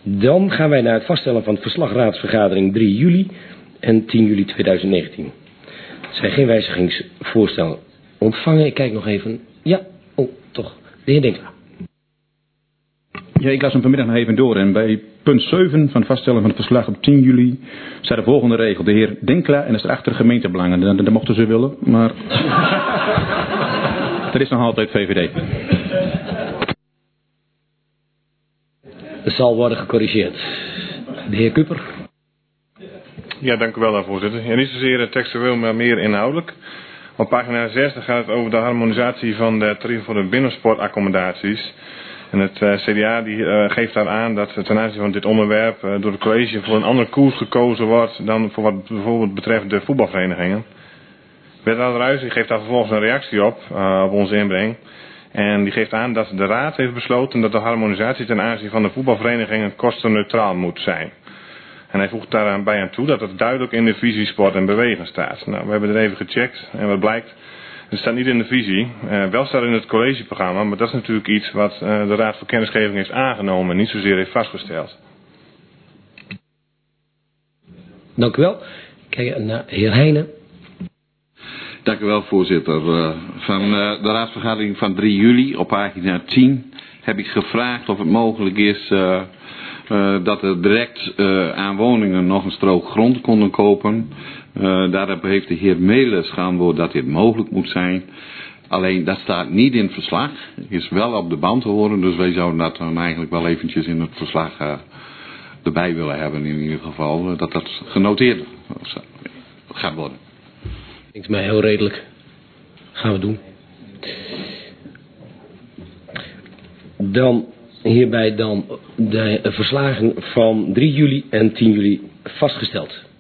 Dan gaan wij naar het vaststellen van het verslag raadsvergadering 3 juli en 10 juli 2019. Er zijn geen wijzigingsvoorstellen ontvangen. Ik kijk nog even. Ja, toch. De heer Denkla. Ja, ik las hem vanmiddag nog even door en bij punt 7 van het vaststellen van het verslag op 10 juli staat de volgende regel. De heer Denkla en is erachter gemeentebelangen. Dat mochten ze willen, maar dat is nog altijd VVD. Het zal worden gecorrigeerd. De heer Kuper. Ja, dank u wel, voorzitter. Ja, niet zozeer textueel, maar meer inhoudelijk. Op pagina 6 gaat het over de harmonisatie van de tarieven voor de binnensportaccommodaties. En het CDA geeft daar aan dat ten aanzien van dit onderwerp door het college voor een andere koers gekozen wordt dan voor wat bijvoorbeeld betreft de voetbalverenigingen. Wethouder Ruijs geeft daar vervolgens een reactie op onze inbreng. En die geeft aan dat de raad heeft besloten dat de harmonisatie ten aanzien van de voetbalverenigingen kostenneutraal moet zijn. En hij voegt daarbij aan toe dat het duidelijk in de visie sport en bewegen staat. Nou, we hebben er even gecheckt en wat blijkt, het staat niet in de visie. Wel staat in het collegeprogramma, maar dat is natuurlijk iets wat de Raad voor Kennisgeving heeft aangenomen en niet zozeer heeft vastgesteld. Dank u wel. Kijk naar de heer Heijnen. Dank u wel, voorzitter. Van de raadsvergadering van 3 juli op pagina 10 heb ik gevraagd of het mogelijk is dat er direct aan woningen nog een strook grond konden kopen. Daarop heeft de heer Meles geantwoord dat dit mogelijk moet zijn. Alleen dat staat niet in het verslag. Is wel op de band te horen, dus wij zouden dat dan eigenlijk wel eventjes in het verslag erbij willen hebben in ieder geval. Dat dat genoteerd gaat worden. Klinkt mij heel redelijk. Gaan we doen. Dan hierbij dan de verslagen van 3 juli en 10 juli vastgesteld.